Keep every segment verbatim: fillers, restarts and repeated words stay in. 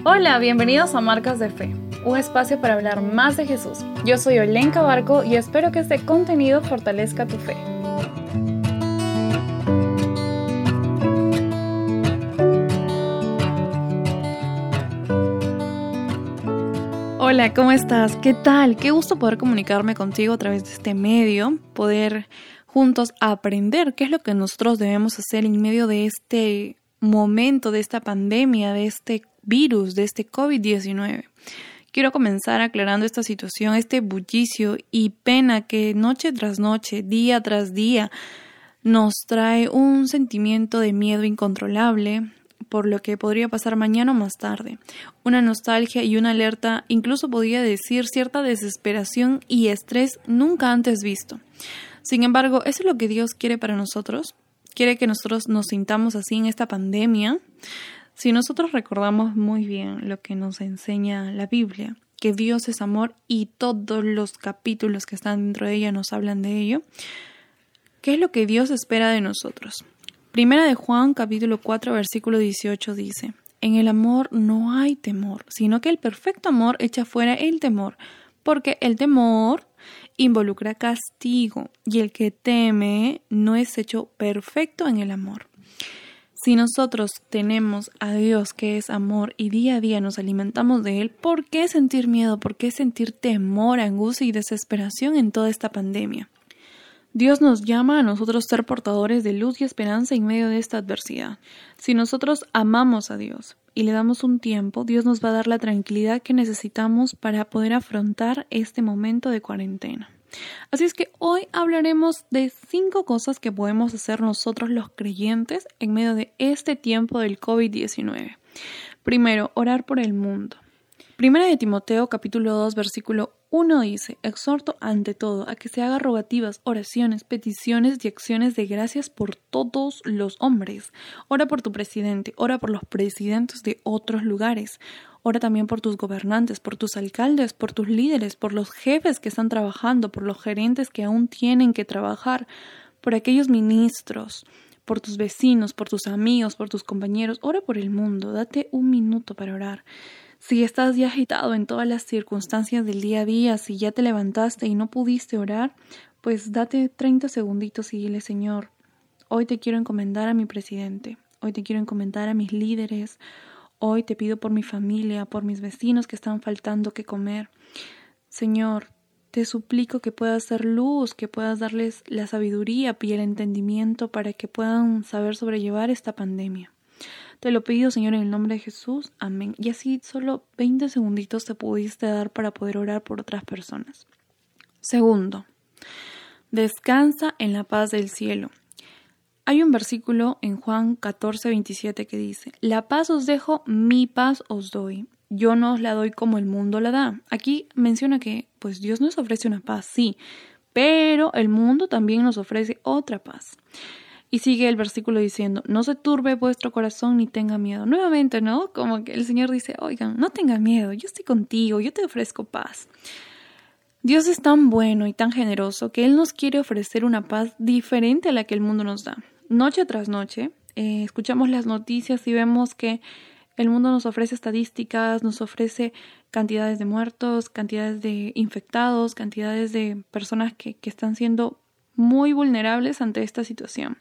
Hola, bienvenidos a Marcas de Fe, un espacio para hablar más de Jesús. Yo soy Olenka Barco y espero que este contenido fortalezca tu fe. Hola, ¿cómo estás? ¿Qué tal? Qué gusto poder comunicarme contigo a través de este medio, poder juntos aprender qué es lo que nosotros debemos hacer en medio de este momento, de esta pandemia, de este virus, de este covid diecinueve. Quiero comenzar aclarando esta situación, este bullicio y pena que noche tras noche, día tras día, nos trae un sentimiento de miedo incontrolable por lo que podría pasar mañana o más tarde. Una nostalgia y una alerta, incluso podría decir cierta desesperación y estrés nunca antes visto. Sin embargo, ¿eso es lo que Dios quiere para nosotros? ¿Quiere que nosotros nos sintamos así en esta pandemia? Si nosotros recordamos muy bien lo que nos enseña la Biblia, que Dios es amor y todos los capítulos que están dentro de ella nos hablan de ello, ¿qué es lo que Dios espera de nosotros? Primera de Juan, capítulo cuatro, versículo dieciocho dice: En el amor no hay temor, sino que el perfecto amor echa fuera el temor, porque el temor involucra castigo, y el que teme no es hecho perfecto en el amor. Si nosotros tenemos a Dios que es amor y día a día nos alimentamos de Él, ¿por qué sentir miedo? ¿Por qué sentir temor, angustia y desesperación en toda esta pandemia? Dios nos llama a nosotros ser portadores de luz y esperanza en medio de esta adversidad. Si nosotros amamos a Dios y le damos un tiempo, Dios nos va a dar la tranquilidad que necesitamos para poder afrontar este momento de cuarentena. Así es que hoy hablaremos de cinco cosas que podemos hacer nosotros los creyentes en medio de este tiempo del covid diecinueve. Primero, orar por el mundo. Primera de Timoteo, capítulo dos, versículo uno dice: Exhorto ante todo a que se haga rogativas, oraciones, peticiones y acciones de gracias por todos los hombres. Ora por tu presidente, ora por los presidentes de otros lugares. Ora también por tus gobernantes, por tus alcaldes, por tus líderes, por los jefes que están trabajando, por los gerentes que aún tienen que trabajar, por aquellos ministros, por tus vecinos, por tus amigos, por tus compañeros. Ora por el mundo, date un minuto para orar. Si estás ya agitado en todas las circunstancias del día a día, si ya te levantaste y no pudiste orar, pues date treinta segunditos y dile: Señor, hoy te quiero encomendar a mi presidente, hoy te quiero encomendar a mis líderes, hoy te pido por mi familia, por mis vecinos que están faltando que comer. Señor, te suplico que puedas dar luz, que puedas darles la sabiduría y el entendimiento para que puedan saber sobrellevar esta pandemia. Te lo pido, Señor, en el nombre de Jesús. Amén. Y así solo veinte segunditos te pudiste dar para poder orar por otras personas. Segundo, descansa en la paz del cielo. Hay un versículo en Juan catorce, veintisiete que dice: La paz os dejo, mi paz os doy. Yo no os la doy como el mundo la da. Aquí menciona que pues Dios nos ofrece una paz, sí, pero el mundo también nos ofrece otra paz. Y sigue el versículo diciendo: no se turbe vuestro corazón ni tenga miedo. Nuevamente, ¿no? Como que el Señor dice: oigan, no tengan miedo, yo estoy contigo, yo te ofrezco paz. Dios es tan bueno y tan generoso que Él nos quiere ofrecer una paz diferente a la que el mundo nos da. Noche tras noche, eh, escuchamos las noticias y vemos que el mundo nos ofrece estadísticas, nos ofrece cantidades de muertos, cantidades de infectados, cantidades de personas que, que están siendo muy vulnerables ante esta situación.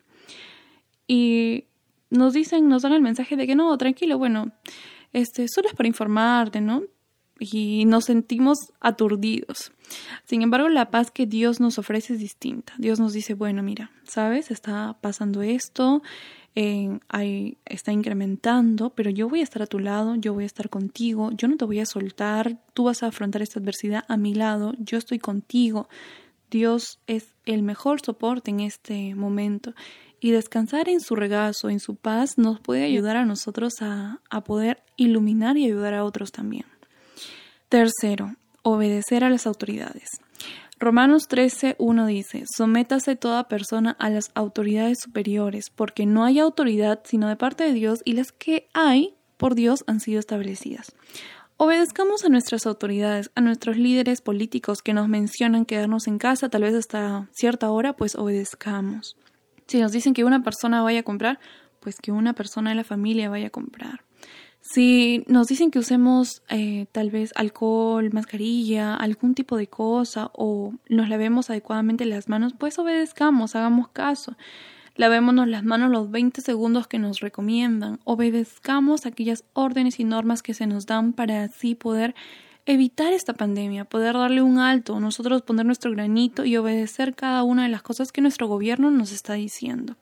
Y nos dicen, nos dan el mensaje de que no, tranquilo, bueno, este, solo es para informarte, ¿no? Y nos sentimos aturdidos. Sin embargo, la paz que Dios nos ofrece es distinta. Dios nos dice: bueno, mira, ¿sabes? Está pasando esto, eh, hay, está incrementando, pero yo voy a estar a tu lado, yo voy a estar contigo, yo no te voy a soltar, tú vas a afrontar esta adversidad a mi lado, yo estoy contigo. Dios es el mejor soporte en este momento. Y descansar en su regazo, en su paz, nos puede ayudar a nosotros a, a poder iluminar y ayudar a otros también. Tercero, obedecer a las autoridades. Romanos trece, uno dice: Sométase toda persona a las autoridades superiores, porque no hay autoridad sino de parte de Dios, y las que hay por Dios han sido establecidas. Obedezcamos a nuestras autoridades, a nuestros líderes políticos que nos mencionan quedarnos en casa, tal vez hasta cierta hora, pues obedezcamos. Si nos dicen que una persona vaya a comprar, pues que una persona de la familia vaya a comprar. Si nos dicen que usemos eh, tal vez alcohol, mascarilla, algún tipo de cosa o nos lavemos adecuadamente las manos, pues obedezcamos, hagamos caso. Lavémonos las manos los veinte segundos que nos recomiendan. Obedezcamos aquellas órdenes y normas que se nos dan para así poder evitar esta pandemia, poder darle un alto, nosotros poner nuestro granito y obedecer cada una de las cosas que nuestro gobierno nos está diciendo.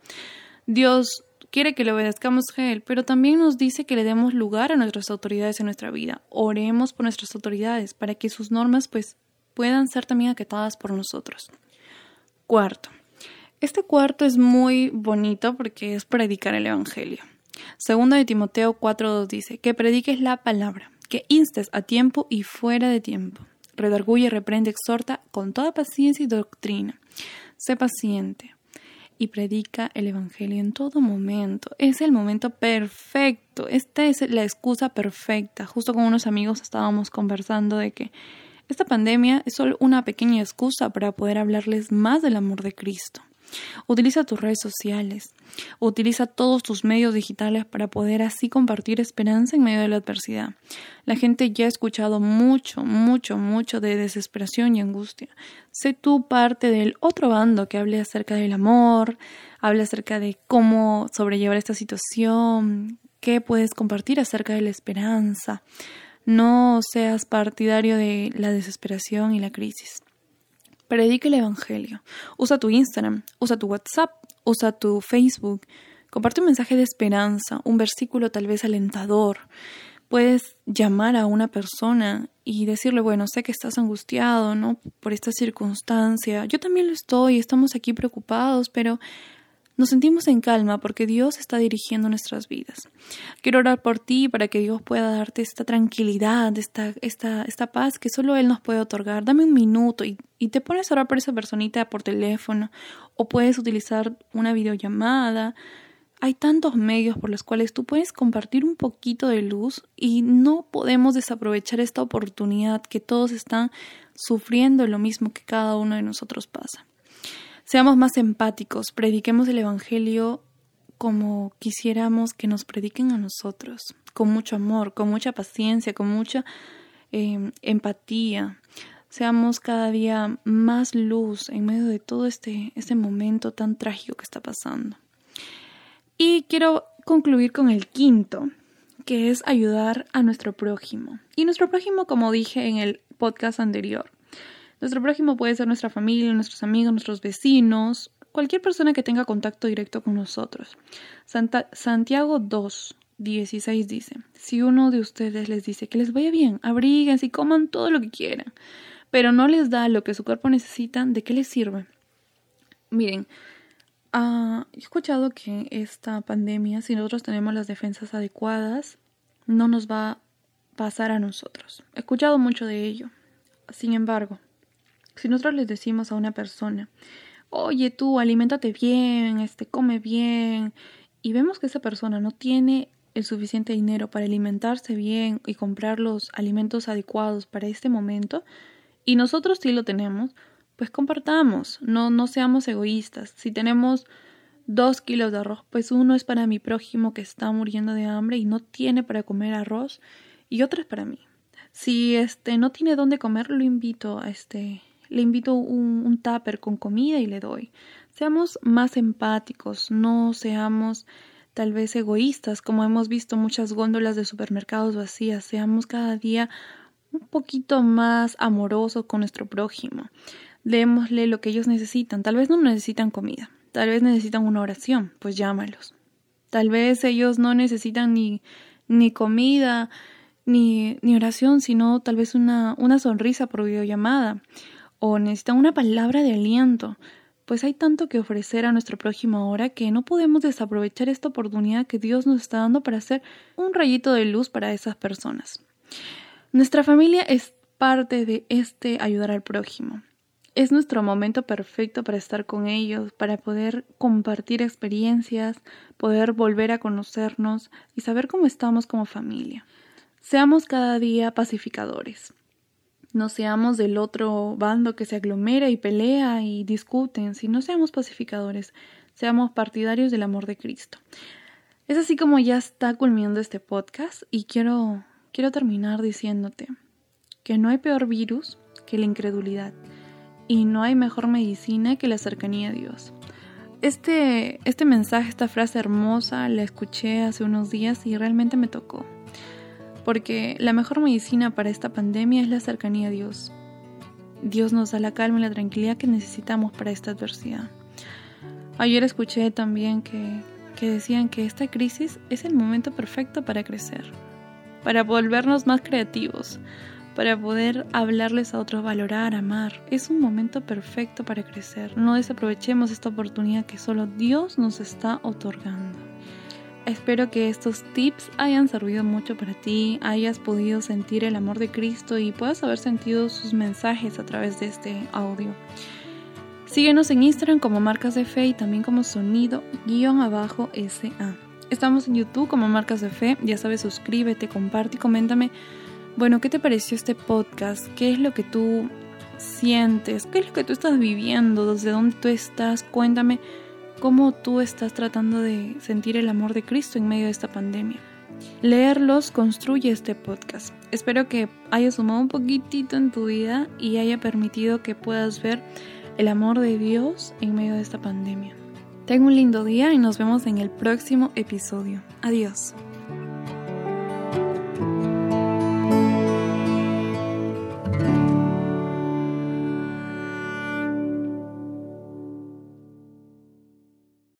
Dios quiere que le obedezcamos a Él, pero también nos dice que le demos lugar a nuestras autoridades en nuestra vida. Oremos por nuestras autoridades para que sus normas pues puedan ser también acatadas por nosotros. Cuarto. Este cuarto es muy bonito porque es predicar el Evangelio. Segunda de Timoteo cuatro dos dice, que prediques la palabra, que instes a tiempo y fuera de tiempo. Redarguye, reprende, exhorta con toda paciencia y doctrina. Sé paciente y predica el Evangelio en todo momento. Es el momento perfecto. Esta es la excusa perfecta. Justo con unos amigos estábamos conversando de que esta pandemia es solo una pequeña excusa para poder hablarles más del amor de Cristo. Utiliza tus redes sociales, utiliza todos tus medios digitales para poder así compartir esperanza en medio de la adversidad. La gente ya ha escuchado mucho, mucho, mucho de desesperación y angustia. Sé tú parte del otro bando que hable acerca del amor, hable acerca de cómo sobrellevar esta situación, qué puedes compartir acerca de la esperanza. No seas partidario de la desesperación y la crisis. Predica el Evangelio. Usa tu Instagram, usa tu WhatsApp, usa tu Facebook. Comparte un mensaje de esperanza, un versículo tal vez alentador. Puedes llamar a una persona y decirle, bueno, sé que estás angustiado, ¿no? Por esta circunstancia. Yo también lo estoy, estamos aquí preocupados, pero nos sentimos en calma porque Dios está dirigiendo nuestras vidas. Quiero orar por ti para que Dios pueda darte esta tranquilidad, esta, esta, esta paz que solo Él nos puede otorgar. Dame un minuto y, y te pones a orar por esa personita por teléfono o puedes utilizar una videollamada. Hay tantos medios por los cuales tú puedes compartir un poquito de luz y no podemos desaprovechar esta oportunidad que todos están sufriendo lo mismo que cada uno de nosotros pasa. Seamos más empáticos, prediquemos el Evangelio como quisiéramos que nos prediquen a nosotros, con mucho amor, con mucha paciencia, con mucha eh, empatía. Seamos cada día más luz en medio de todo este, este momento tan trágico que está pasando. Y quiero concluir con el quinto, que es ayudar a nuestro prójimo. Y nuestro prójimo, como dije en el podcast anterior, nuestro prójimo puede ser nuestra familia, nuestros amigos, nuestros vecinos, cualquier persona que tenga contacto directo con nosotros. Santa, Santiago dos dieciséis dice, si uno de ustedes les dice que les vaya bien, abríguense y coman todo lo que quieran, pero no les da lo que su cuerpo necesita, ¿de qué les sirve? Miren, uh, he escuchado que esta pandemia, si nosotros tenemos las defensas adecuadas, no nos va a pasar a nosotros. He escuchado mucho de ello. Sin embargo, si nosotros les decimos a una persona, oye tú, aliméntate bien, este, come bien, y vemos que esa persona no tiene el suficiente dinero para alimentarse bien y comprar los alimentos adecuados para este momento, y nosotros sí lo tenemos, pues compartamos, no, no seamos egoístas. Si tenemos dos kilos de arroz, pues uno es para mi prójimo que está muriendo de hambre y no tiene para comer arroz, y otro es para mí. Si este no tiene dónde comer, lo invito a este... Le invito un, un tupper con comida y le doy. Seamos más empáticos, no seamos tal vez egoístas, como hemos visto muchas góndolas de supermercados vacías. Seamos cada día un poquito más amorosos con nuestro prójimo. Démosle lo que ellos necesitan. Tal vez no necesitan comida, tal vez necesitan una oración, pues llámalos. Tal vez ellos no necesitan ni, ni comida, ni, ni oración, sino tal vez una, una sonrisa por videollamada. O necesitan una palabra de aliento, pues hay tanto que ofrecer a nuestro prójimo ahora que no podemos desaprovechar esta oportunidad que Dios nos está dando para hacer un rayito de luz para esas personas. Nuestra familia es parte de este ayudar al prójimo. Es nuestro momento perfecto para estar con ellos, para poder compartir experiencias, poder volver a conocernos y saber cómo estamos como familia. Seamos cada día pacificadores. No seamos del otro bando que se aglomera y pelea y discuten, sino seamos pacificadores, seamos partidarios del amor de Cristo. Es así como ya está culminando este podcast y quiero, quiero terminar diciéndote que no hay peor virus que la incredulidad y no hay mejor medicina que la cercanía a Dios. Este, este mensaje, esta frase hermosa, la escuché hace unos días y realmente me tocó. Porque la mejor medicina para esta pandemia es la cercanía a Dios. Dios nos da la calma y la tranquilidad que necesitamos para esta adversidad. Ayer escuché también que, que decían que esta crisis es el momento perfecto para crecer, para volvernos más creativos, para poder hablarles a otros, valorar, amar. Es un momento perfecto para crecer. No desaprovechemos esta oportunidad que solo Dios nos está otorgando. Espero que estos tips hayan servido mucho para ti, hayas podido sentir el amor de Cristo y puedas haber sentido sus mensajes a través de este audio. Síguenos en Instagram como Marcas de Fe y también como Sonido guión abajo S A. Estamos en YouTube como Marcas de Fe. Ya sabes, suscríbete, comparte y coméntame. Bueno, ¿qué te pareció este podcast? ¿Qué es lo que tú sientes? ¿Qué es lo que tú estás viviendo? ¿Desde dónde tú estás? Cuéntame cómo tú estás tratando de sentir el amor de Cristo en medio de esta pandemia. Leerlos construye este podcast. Espero que haya sumado un poquitito en tu vida y haya permitido que puedas ver el amor de Dios en medio de esta pandemia. Ten un lindo día y nos vemos en el próximo episodio. Adiós.